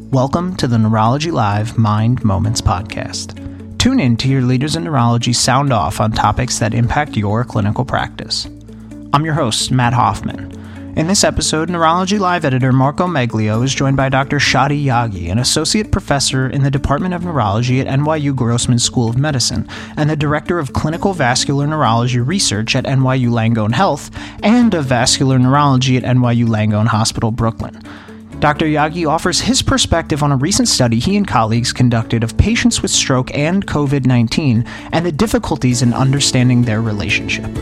Welcome to the Neurology Live Mind Moments podcast. Tune in to hear leaders in neurology sound off on topics that impact your clinical practice. I'm your host, Matt Hoffman. In this episode, Neurology Live editor Marco Meglio is joined by Dr. Shadi Yaghi, an associate professor in the Department of Neurology at NYU Grossman School of Medicine and the director of clinical vascular neurology research at NYU Langone Health and of vascular neurology at NYU Langone Hospital, Brooklyn. Dr. Yaghi offers his perspective on a recent study he and colleagues conducted of patients with stroke and COVID-19 and the difficulties in understanding their relationship.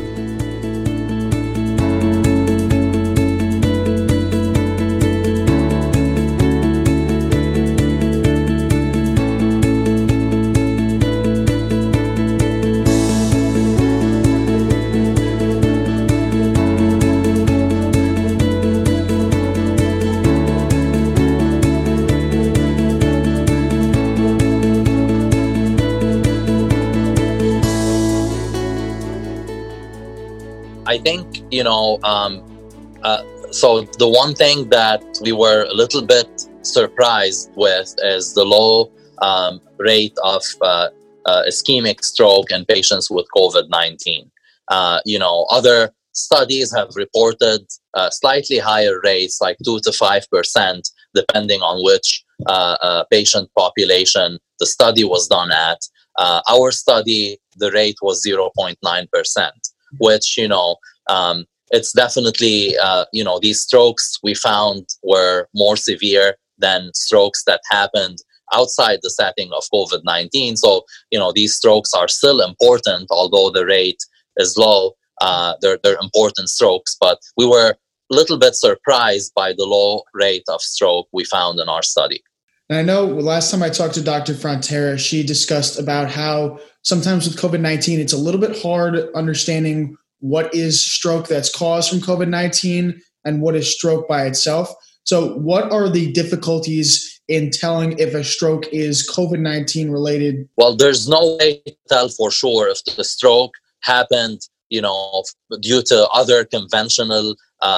I think, so the one thing that we were a little bit surprised with is the low rate of ischemic stroke in patients with COVID-19. Other studies have reported slightly higher rates, like 2 to 5%, depending on which patient population the study was done at. Our study, the rate was 0.9%. Which, it's definitely, these strokes we found were more severe than strokes that happened outside the setting of COVID-19. So, these strokes are still important, although the rate is low. They're important strokes, but we were a little bit surprised by the low rate of stroke we found in our study. And I know last time I talked to Dr. Frontera, she discussed about how sometimes with COVID-19, it's a little bit hard understanding what is stroke that's caused from COVID-19 and what is stroke by itself. So what are the difficulties in telling if a stroke is COVID-19 related? Well, there's no way to tell for sure if the stroke happened, due to other conventional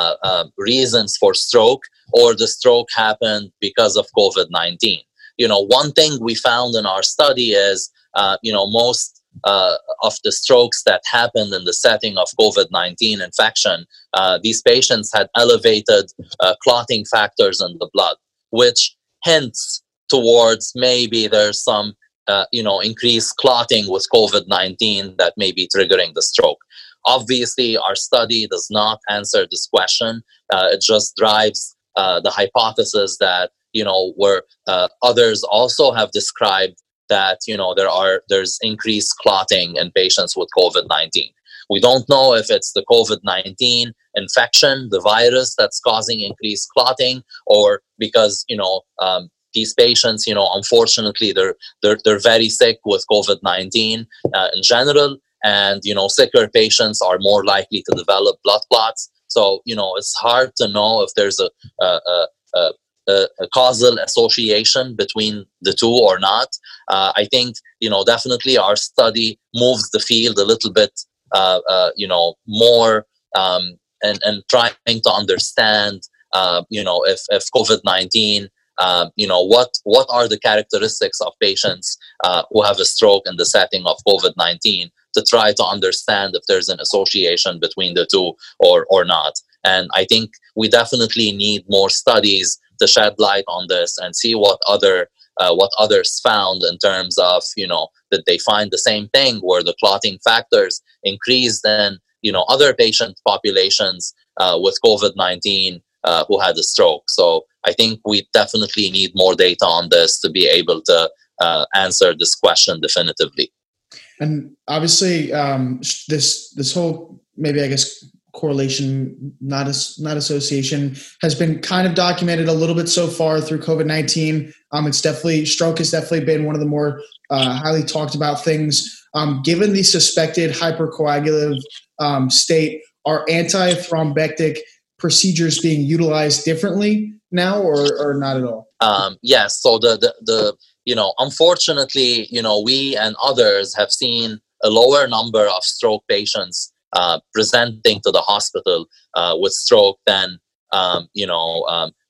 reasons for stroke, or the stroke happened because of COVID-19. One thing we found in our study is, most of the strokes that happened in the setting of COVID-19 infection, these patients had elevated clotting factors in the blood, which hints towards maybe there's some, increased clotting with COVID-19 that may be triggering the stroke. Obviously, our study does not answer this question. It just drives the hypothesis that, where others also have described that, there's increased clotting in patients with COVID-19. We don't know if it's the COVID-19 infection, the virus that's causing increased clotting, or because, these patients, unfortunately, they're very sick with COVID-19 in general. And, sicker patients are more likely to develop blood clots. So, it's hard to know if there's a causal association between the two or not. I think, definitely our study moves the field a little bit, more and trying to understand, if COVID-19, what are the characteristics of patients who have a stroke in the setting of COVID-19, to try to understand if there's an association between the two or not. And I think we definitely need more studies to shed light on this and see what others found in terms of, that they find the same thing where the clotting factors increased in, other patient populations with COVID-19 who had a stroke. So I think we definitely need more data on this to be able to answer this question definitively. And obviously, this whole, maybe I guess, correlation, not association, has been kind of documented a little bit so far through COVID-19. Stroke has definitely been one of the more highly talked about things. Given the suspected hypercoagulative state, are antithrombectic procedures being utilized differently now, or not at all? Yes. So unfortunately, we and others have seen a lower number of stroke patients presenting to the hospital with stroke than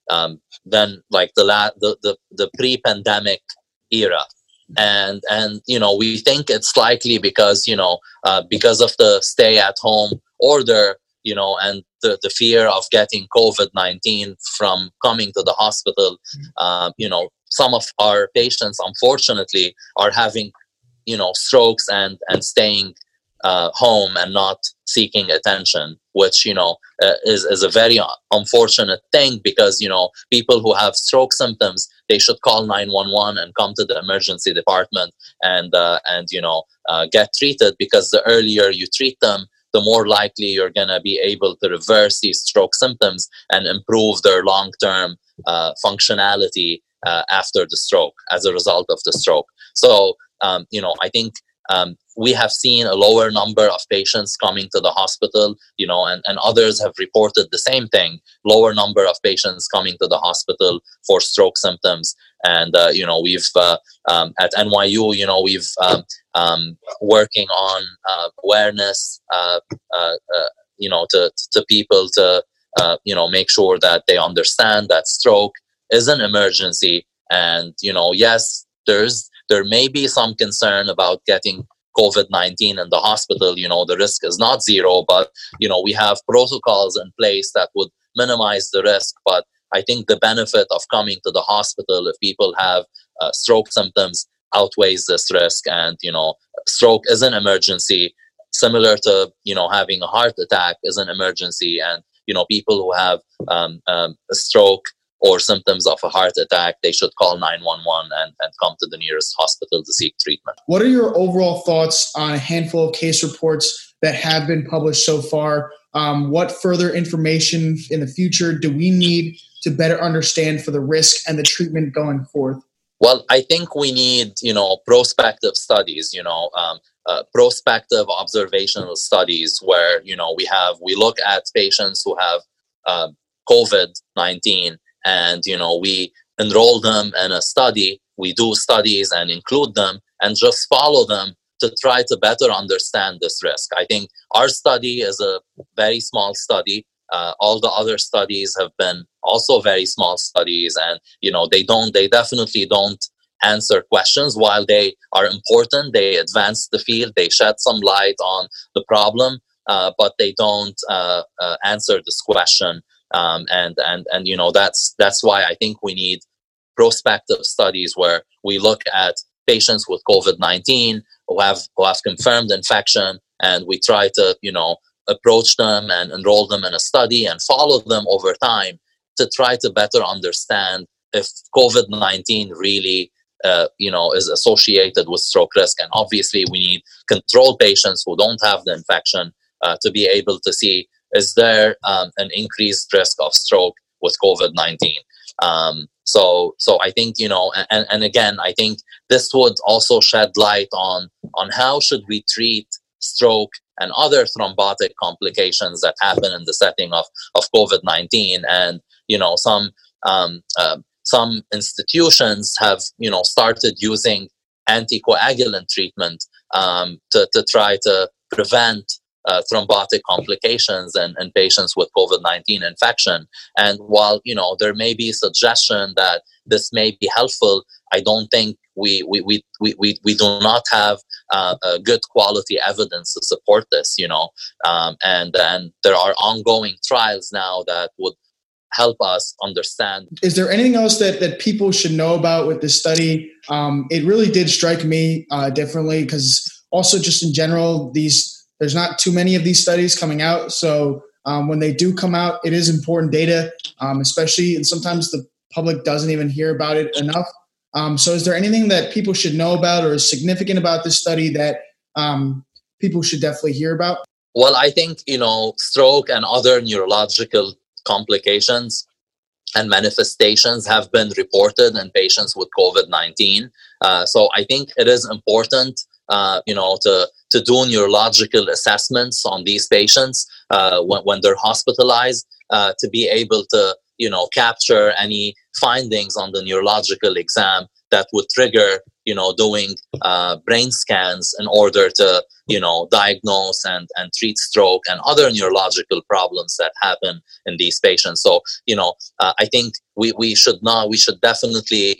than like the pre-pandemic era. And we think it's likely because because of the stay-at-home order, and the fear of getting COVID-19 from coming to the hospital. Some of our patients, unfortunately, are having strokes and staying home and not seeking attention, which is a very unfortunate thing, because people who have stroke symptoms, they should call 911 and come to the emergency department and get treated, because the earlier you treat them, the more likely you're going to be able to reverse these stroke symptoms and improve their long-term functionality after the stroke, as a result of the stroke. So I think we have seen a lower number of patients coming to the hospital, and others have reported the same thing, lower number of patients coming to the hospital for stroke symptoms. And, we've, at NYU, we've, working on awareness, to people to, make sure that they understand that stroke is an emergency. And, yes, there may be some concern about getting COVID-19 in the hospital. The risk is not zero, but, we have protocols in place that would minimize the risk. But I think the benefit of coming to the hospital, if people have stroke symptoms, outweighs this risk. And, stroke is an emergency, similar to, having a heart attack is an emergency. And, people who have a stroke or symptoms of a heart attack, they should call 911 and come to the nearest hospital to seek treatment. What are your overall thoughts on a handful of case reports that have been published so far? What further information in the future do we need to better understand for the risk and the treatment going forth? Well, I think we need, prospective studies, prospective observational studies where, we look at patients who have COVID-19 and, we enroll them in a study. We do studies and include them and just follow them to try to better understand this risk. I think our study is a very small study. All the other studies have been also very small studies, and they definitely don't answer questions. While they are important, they advance the field, they shed some light on the problem, but they don't answer this question. And that's why I think we need prospective studies where we look at patients with COVID-19 who have confirmed infection, and we try to approach them and enroll them in a study and follow them over time to try to better understand if COVID-19 really is associated with stroke risk. And obviously we need control patients who don't have the infection to be able to see, is there an increased risk of stroke with COVID-19? So I think, and again, I think this would also shed light on how should we treat stroke and other thrombotic complications that happen in the setting of COVID-19. And, some institutions have, started using anticoagulant treatment to try to prevent thrombotic complications in patients with COVID-19 infection. And while, there may be suggestion that this may be helpful, I don't think we do not have a good quality evidence to support this, and there are ongoing trials now that would help us understand. Is there anything else that people should know about with this study? It really did strike me differently, because also just in general, there's not too many of these studies coming out. So when they do come out, it is important data, especially, and sometimes the public doesn't even hear about it enough. So is there anything that people should know about or is significant about this study that people should definitely hear about? Well, I think, stroke and other neurological complications and manifestations have been reported in patients with COVID-19. So I think it is important, to do neurological assessments on these patients when they're hospitalized, to be able to, capture any findings on the neurological exam that would trigger doing brain scans in order to, diagnose and treat stroke and other neurological problems that happen in these patients. So, I think we should definitely,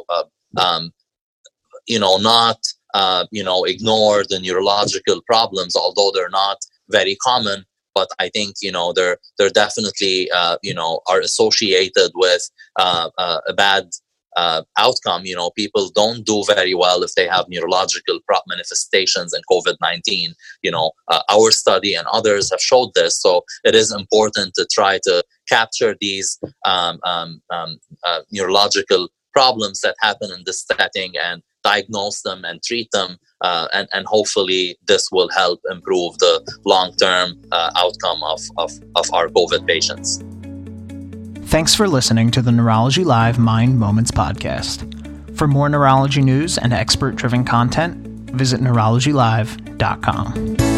not, ignore the neurological problems, although they're not very common. But I think, they're definitely, are associated with a bad outcome. People don't do very well if they have neurological manifestations in COVID-19. Our study and others have showed this. So it is important to try to capture these neurological problems that happen in this setting and diagnose them and treat them. And hopefully this will help improve the long-term outcome of our COVID patients. Thanks for listening to the Neurology Live Mind Moments podcast. For more neurology news and expert-driven content, visit neurologylive.com.